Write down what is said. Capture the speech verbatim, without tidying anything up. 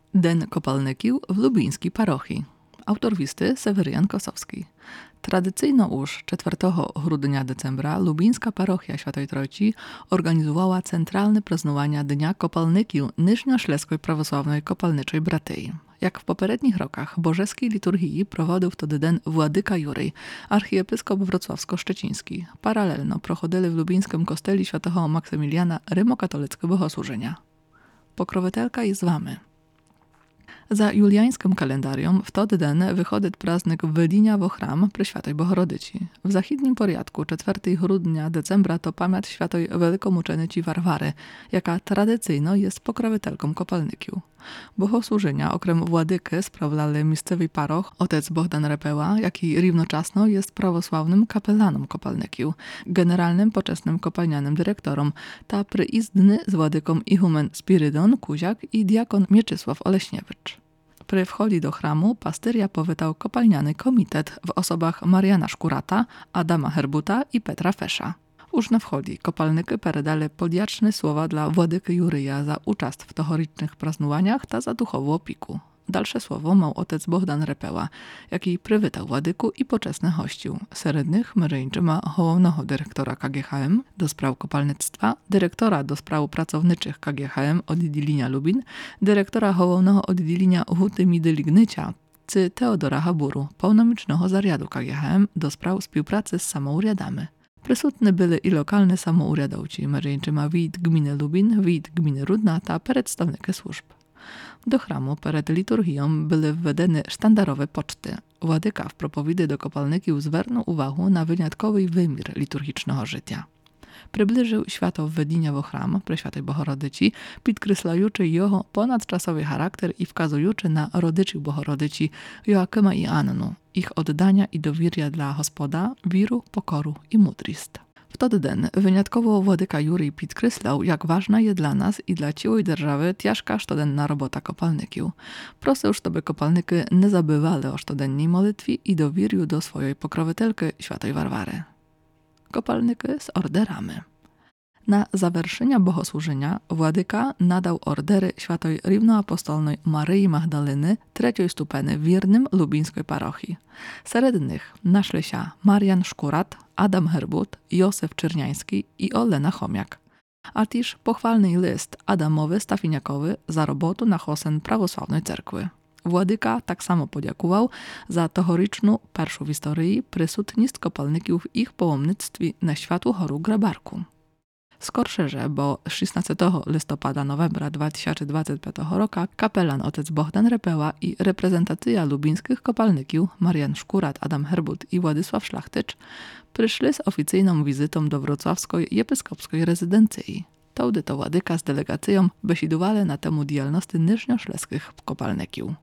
Den kopalnykił w lubińskiej parochii. Autor listy Seweryjan Kosowski. Tradycyjno już czwartego grudnia decembra lubińska parochia Świętej Trojci organizowała centralne praznowania Dnia Kopalnykił Nyżnioślezskiej Prawosławnej Kopalniczej Bratyi. Jak w poprzednich rokach bożeskiej liturgii prowadził wtedy den Władyka Jurej, archiepiskop wrocławsko-szczeciński. Paralelno prochodzili w lubińskim kosteli świętego Maksymiliana rymokatolickie bogosłużenia. Pokrowitelka jest z wami. Za juliańskim kalendarium w tody den wychodzi praznik Wylinia w chram przy Świętej Bohorodyci. W zachidnim porядku czwartego grudnia decembra to pamięć świętej wielkomuczenicy Warwary, jaka tradycyjno jest pokrowitelką kopalnykił. Bogosłużenia okrem władyky sprawlali miejscowy paroch otec Bohdan Repeła, jaki równoczasno jest prawosławnym kapelanem kopalnykił, generalnym poczesnym kopalnianym dyrektorom, ta przyizdny z władyką ichumen Spirydon Kuziak i diakon Mieczysław Oleśniewicz. Przy wchodzi do chramu pastyria powitał kopalniany komitet w osobach Mariana Szkurata, Adama Herbuta i Petra Fesza. Już na wchodzi kopalnyky peredale podjaczne słowa dla władyky Juryja za uczast w tohorycznych praznowaniach ta za duchową opiku. Dalsze słowo mał otec Bohdan Repeła, jaki przywitał władyku i poczesny hościł. Serednych mężczyma hołownego dyrektora K G H M do spraw kopalnictwa, dyrektora do spraw pracowniczych K G H M oddzielenia Lubin, dyrektora hołownego oddzielenia Huty Midy Lignycia, cy Teodora Haburu, pełnomocnego zariadu K G H M do spraw współpracy z samouriadami. Prysutne byli i lokalne samouriadowci, mężczyma wójt gminy Lubin, wójt gminy Rudna ta przedstawnicy służb. Do chramu przed liturgią były wwedene sztandarowe poczty. Władyka w propowidy do kopalnykił zwernął uwagę na wyjątkowy wymiar liturgicznego życia. Przybliżył światło wwedienia w chram przy Świętej Bohorodyci, podkreślający jego ponadczasowy charakter i wskazujący na rodyczy Bohorodyci Joakyma i Annu, ich oddania i dowierja dla Gospoda, wiru, pokoru i mądrość. W tody den wyjątkowo władyka Jurej podkreślał, jak ważna jest dla nas i dla całej держawy ciężka sztodenna robota kopalnykił. Proszę już, by kopalnyki nie zabywali o sztodennej modlitwie i dowierju do swojej pokrowitelki Świętej Warwary. Kopalnyki z orderami. Na zawerszenia bogosłużenia władyka nadał ordery Świętej Równoapostolnej Maryi Magdaleny trzeciej stupeny wiernym lubińskiej parochii. Serednych naszli się Marian Szkurat, Adam Herbut, Józef Czerniański i Olena Chomiak. A też pochwalny list Adamowy Stafiniakowy za robotę na hosen prawosławnej cerkwy. Władyka tak samo podziękował za tohoryczną pierwszą w historii prysutność kopalnykiów w ich połomnictwie na światu choru Grabarku. Skorszerze, bo szesnastego listopada novembra dwa tysiące dwudziestego piątego roku kapelan otec Bohdan Repeła i reprezentacja lubińskich kopalnykiów Marian Szkurat, Adam Herbut i Władysław Szlachtycz przyszli z oficyjną wizytą do wrocławskiej episkopskiej rezydencji. Tołdy to władyka z delegacją besidowali na temu dialności nyżnioślezkich kopalnykiów.